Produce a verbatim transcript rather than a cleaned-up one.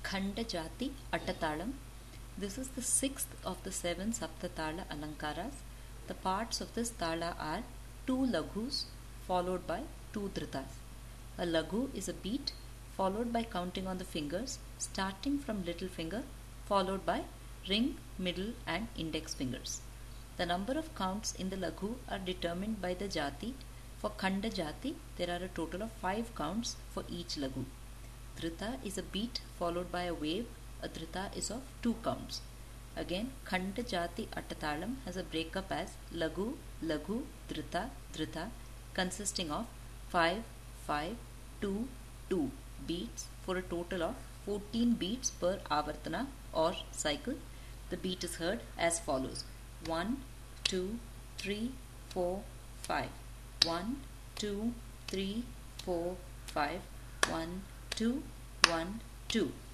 Khanda Jati Attatalam. This is the sixth of the seven Saptatala Alankaras. The parts of this tala are two laghus followed by two dhritas. A laghu is a beat followed by counting on the fingers, starting from little finger followed by ring, middle and index fingers. The number of counts in the laghu are determined by the jati. For Khanda Jati, there are a total of five counts for each laghu. Dhrita is a beat followed by a wave. A dhrita is of two counts. Again, Khanda Jati Attatalam has a breakup as laghu, laghu, dhrita, dhrita, consisting of five, five, two, two beats for a total of fourteen beats per avartana or cycle. The beat is heard as follows: one, two, three, four, five. one, two, three, four, five. one, two, one, two.